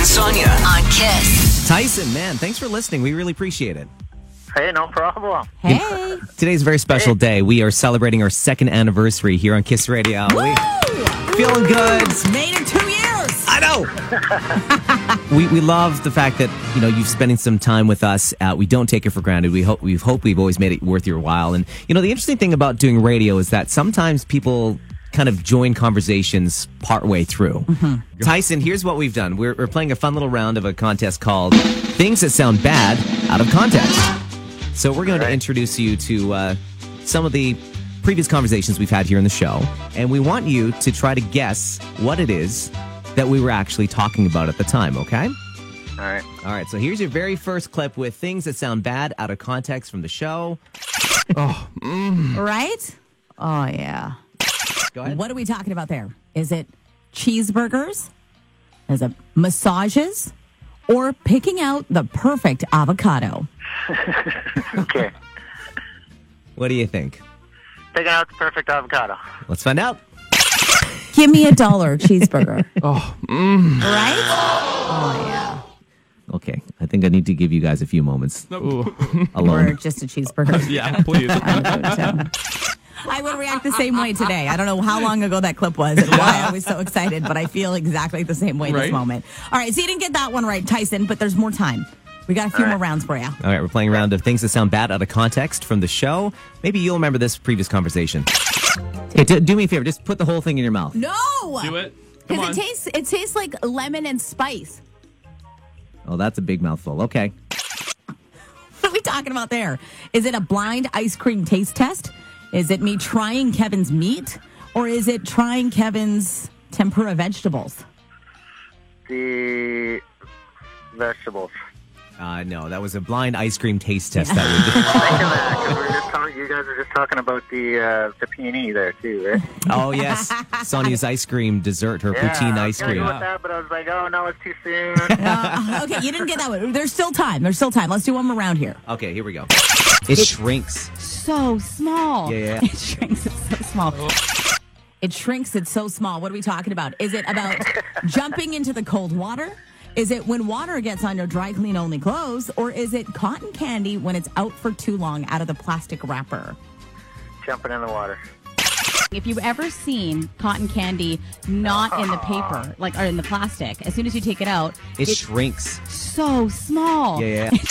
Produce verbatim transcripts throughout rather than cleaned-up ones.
and Sonia on Kiss. Tyson, man, thanks for listening. We really appreciate it. Hey, no problem. Hey. Today's a very special day. We are celebrating our second anniversary here on Kiss Radio. Woo! We feeling good. It's made it two years. I know. we we love the fact that, you know, you've spending some time with us. Uh, we don't take it for granted. We hope we've hope we've always made it worth your while. And you know, the interesting thing about doing radio is that sometimes people kind of join conversations partway through. Mm-hmm. Tyson, here's what we've done. We're, we're playing a fun little round of a contest called Things That Sound Bad Out of Context. So we're going right. to introduce you to uh, some of the previous conversations we've had here in the show, and we want you to try to guess what it is that we were actually talking about at the time, okay? All right. All right, so here's your very first clip with things that sound bad out of context from the show. oh, mm. Right? Oh, yeah. Go ahead. What are we talking about there? Is it cheeseburgers? Is it massages? Or picking out the perfect avocado? Okay. What do you think? Picking out the perfect avocado. Let's find out. Give me a dollar cheeseburger. oh, mm. Right? Oh, yeah. Okay, I think I need to give you guys a few moments alone. Or just a cheeseburger. Yeah, please. I would react the same way today. I don't know how long ago that clip was and why I was so excited, but I feel exactly the same way right? this moment. All right, so you didn't get that one right, Tyson, but there's more time. We got a few All more right. rounds for you. All right, we're playing a round of things that sound bad out of context from the show. Maybe you'll remember this previous conversation. Hey, do, do me a favor. Just put the whole thing in your mouth. No! Do it. Come Because on. it tastes, it tastes like lemon and spice. Oh, that's a big mouthful. Okay. What are we talking about there? Is it a blind ice cream taste test? Is it me trying Kevin's meat? Or is it trying Kevin's tempura vegetables? The vegetables. Uh, no, that was a blind ice cream taste test. Yeah. That we did. Thinking that, 'cause we were just talking, you guys were just talking about the uh, the peony there too, right? Oh, yes. Sonia's ice cream dessert, her Yeah, poutine I ice was gonna cream. go with that, but I was like, oh no, it's too soon. Uh, okay, you didn't get that one. There's still time. There's still time. Let's do one more round here. Okay, here we go. It shrinks. So small. Yeah, yeah. It shrinks. It's so small. It shrinks. It's so small. What are we talking about? Is it about jumping into the cold water? Is it when water gets on your dry clean only clothes? Or is it cotton candy when it's out for too long out of the plastic wrapper? Jumping in the water. If you've ever seen cotton candy not in the paper, like, or in the plastic, as soon as you take it out, It it's shrinks. so small. Yeah, yeah.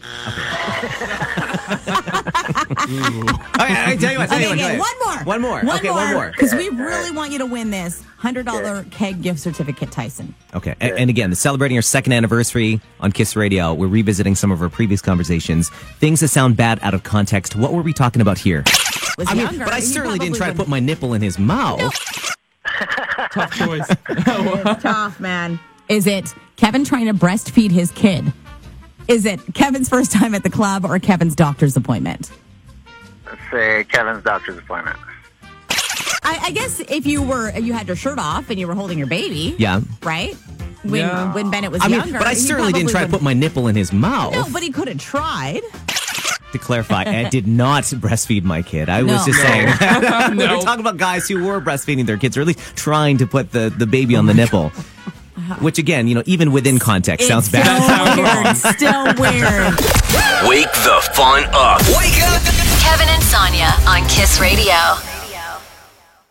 Okay, I tell you what. Tell you Okay, what, go okay, ahead. one more. One more. One okay, more, one more. Because we really want you to win this one hundred dollars keg gift certificate, Tyson. Okay, and, and again, celebrating our second anniversary on Kiss Radio, we're revisiting some of our previous conversations. Things that sound bad out of context. What were we talking about here? Was I mean, younger, but I he certainly didn't probably try to would- put my nipple in his mouth. Tough choice. Tough, man. Is it Kevin trying to breastfeed his kid? Is it Kevin's first time at the club or Kevin's doctor's appointment? Let's say Kevin's doctor's appointment. I, I guess if you were, you had your shirt off and you were holding your baby. Yeah. Right? When Yeah. when Bennett was I mean, younger. but I he certainly didn't probably try to would- put my nipple in his mouth. No, but he could have tried. To clarify, I did not breastfeed my kid. I was No. just saying. we No. were talking about guys who were breastfeeding their kids, or at least trying to put the, the baby on the nipple. Which, again, you know, even within context, sounds It's bad. Still weird. Still weird. Wake the fun up. Wake up. Kevin and Sonia on Kiss Radio.